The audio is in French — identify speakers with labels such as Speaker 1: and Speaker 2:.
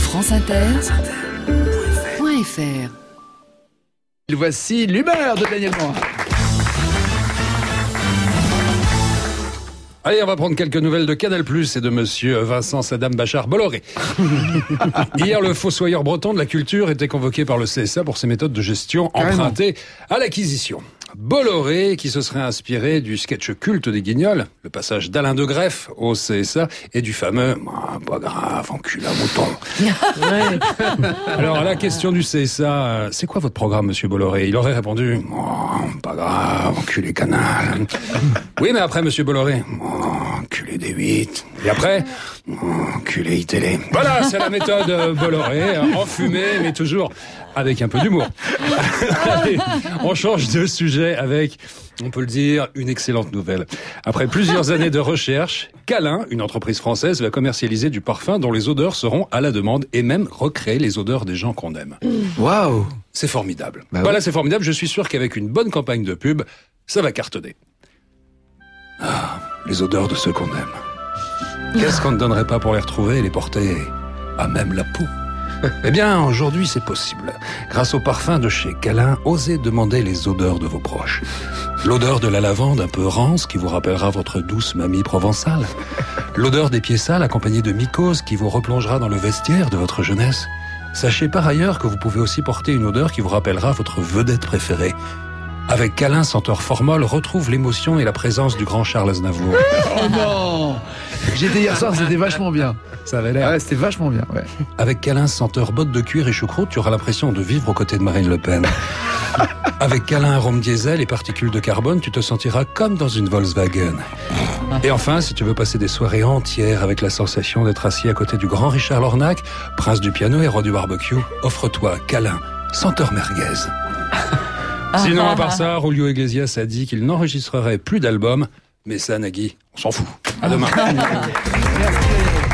Speaker 1: franceinter.fr.
Speaker 2: Voici l'humeur de Daniel Morin.
Speaker 3: Allez, on va prendre quelques nouvelles de Canal+ et de monsieur Vincent Sadam Bachar Bolloré. Hier, le fossoyeur breton de la culture était convoqué par le CSA pour ses méthodes de gestion empruntées à l'acquisition. Bolloré, qui se serait inspiré du sketch culte des Guignols, le passage d'Alain de Greff au CSA, et du fameux « pas grave, encule à mouton ». Alors, à la question du CSA, c'est quoi votre programme, monsieur Bolloré ? Il aurait répondu « pas grave, enculé canal ». Oui, mais après, monsieur Bolloré, enculé des 8. Et après, enculé iTélé. Voilà, c'est la méthode Bolloré, enfumée, mais toujours avec un peu d'humour. Allez, on change de sujet avec, on peut le dire, une excellente nouvelle. Après plusieurs années de recherche, Câlin, une entreprise française, va commercialiser du parfum dont les odeurs seront à la demande et même recréer les odeurs des gens qu'on aime.
Speaker 2: Waouh!
Speaker 3: C'est formidable.
Speaker 2: Bah
Speaker 3: voilà,
Speaker 2: oui.
Speaker 3: c'est formidable. Je suis sûr qu'avec une bonne campagne de pub, ça va cartonner. Ah, les odeurs de ceux qu'on aime. Qu'est-ce qu'on ne donnerait pas pour les retrouver et les porter à même la peau ? Eh bien, aujourd'hui, c'est possible. Grâce au parfum de chez Câlin, osez demander les odeurs de vos proches. L'odeur de la lavande un peu rance qui vous rappellera votre douce mamie provençale. L'odeur des pieds sales accompagnée de mycose qui vous replongera dans le vestiaire de votre jeunesse. Sachez par ailleurs que vous pouvez aussi porter une odeur qui vous rappellera votre vedette préférée. Avec Câlin senteur formol, retrouve l'émotion et la présence du grand Charles Aznavour.
Speaker 2: Oh non! J'étais hier soir, c'était vachement bien.
Speaker 3: Ça avait l'air.
Speaker 2: Ouais, c'était vachement bien, ouais.
Speaker 3: Avec Câlin senteur bottes de cuir et choucroute, tu auras l'impression de vivre aux côtés de Marine Le Pen. Avec Câlin arôme diesel et particules de carbone, tu te sentiras comme dans une Volkswagen. Et enfin, si tu veux passer des soirées entières avec la sensation d'être assis à côté du grand Richard Lornac, prince du piano et roi du barbecue, offre-toi Câlin senteur merguez. Sinon, à part ça, Julio Iglesias a dit qu'il n'enregistrerait plus d'albums, mais ça, Nagui, on s'en fout. À demain.
Speaker 2: Merci.